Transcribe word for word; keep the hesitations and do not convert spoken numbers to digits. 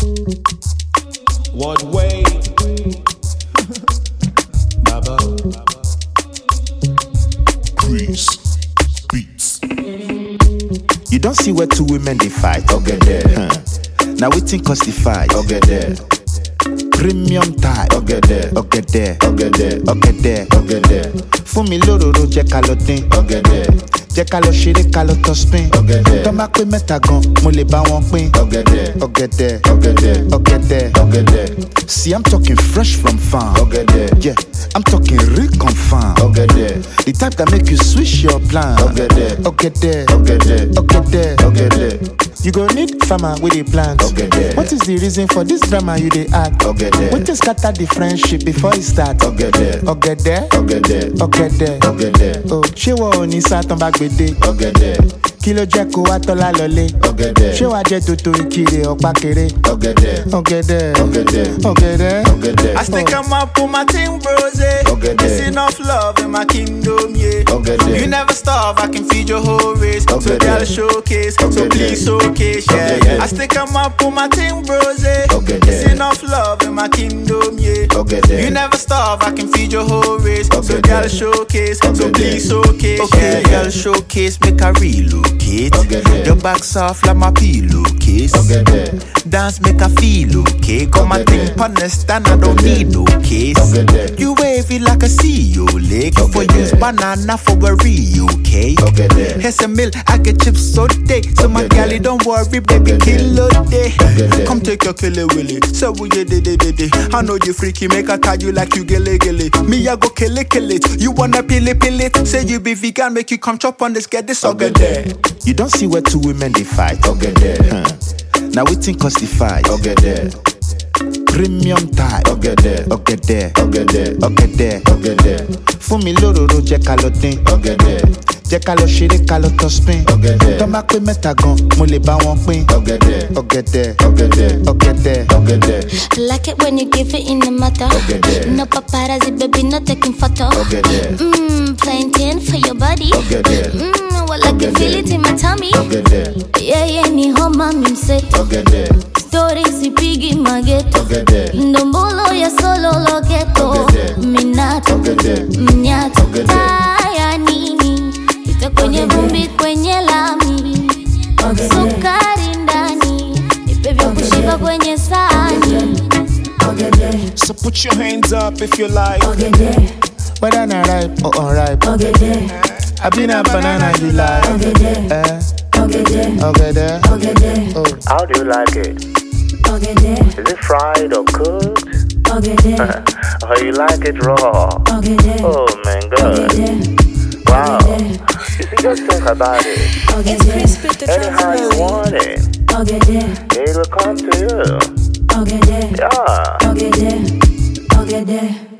What way? Baba. Chris Beats. You don't see where two women they fight. Okay there. Huh. Now we think cause the fight. Okay there. Premium type. Okay there. Okay there. Okay there. Okay there. Okay there. Fún mi lóróró jẹ́ ká lọ dín. Okay there. Jẹ́ ká lọ ṣeré ká lọ tọ́ spin. Okay there. Tọ́ bá pé mẹ́ta gan, mo lè bá wọn pín. Okay there. Okay there. Okay there. Okay there. Okay there. See, I'm talking fresh from farm. Okay there. Yeah, I'm talking real confirm. Okay there. The type that make you switch your plan. Okay there. Okay there. Okay there. Okay there. Okay there. You go need farmer with a plant. Okay there. What is the reason for this drama you dey act? Okay there. What just scatter the friendship before it start? Okay there. Okay there. Okay there. Okay there. Okay there. Oh, ṣé wọ́n ò ní sátán bá gbèdé? Okay there. Kí ló jẹ́ kó wá tọ́lá lọlé? Okay there. Ṣé wàá jẹ́ tòótọ́ ìkirè ọ̀pá kéré? Okay there. Okay there. Okay there. Okay there. Okay there. I stick 'em up on my team, bros, eh? Okay, It's there. enough love in my kingdom, yeah. Okay, there. You never starve, I can feed your whole race. Okay, so there. gotta showcase, Okay, so please there. showcase, yeah. Okay, there. I stick 'em up on my team, bros, eh? Okay, It's there. enough love in my kingdom, yeah. Okay, there. You never starve, I can feed your whole race. Okay, so there. gotta showcase, Okay, so please there. showcase, Okay, yeah. girl, showcase, make a relocate. Okay, there. Your back soft like my pillowcase. Okay there. Dance make a feel okay. Come Okay, and think there. pon the stand, I don't Okay, need no case. Okay, there. You wave it like a C E O lake. Okay, For use there. banana for a Rio cake. Okay there. Here's a meal, I get chips so day. So my Okay, galley there. don't worry, baby, Okay, kill a day. Okay, there. Come take your killer willy. So we yeah, de de de de. I know you freaky, make I tell you like you gilly gilly. Me I go kill it, kill it. You wanna pill it, pill it. Say you be vegan, make you come chop on this, get this Okay, okay there. there. You don't see where two women they fight. Okay there. Huh. Now we think cause the fight. Okay there. Premium type. Okay there. Okay there. Okay there. Okay there. Okay there. Fún mi lóróró jẹ́ ká lọ dín. Okay there. Jẹ́ ká lọ ṣeré ká lọ tọ́ spin. Okay there. Tọ́ bá pé mẹ́ta gan, mo lè bá wọn pín. Okay there. Okay there. Okay there. Okay there. Okay there. I like it when you give it in the matter. Okay, there. No paparazzi, baby, no taking photo. Okay there. Mmm, playing ten for your body. Okay there. Mmm, well, I Okay, can feel there. it in my tummy. Okay there. Yeah, yeah, ni homa mimseto. Okay there. Story sipigi mageto. Okay there. Ndombolo ya solo loketo. Okay, there. Minato, Okay there. mnyato. Okay, there. Taya nini, pita kwenye vumbi kwenye lami. Sukari ndani, nipe vya kushiba kwenye sahani. So put your hands up if you like. Whether na ripe or unripe. I been a banana you like. Eh? Okay there. Oh. How do you like it? Is it fried or cooked? Or you like it raw? Oh man, good. Wow. You see, just think about it. It's Chris Beats the Anyhow you Transvalley. want it, it will come to you. Yeah. Okay, there.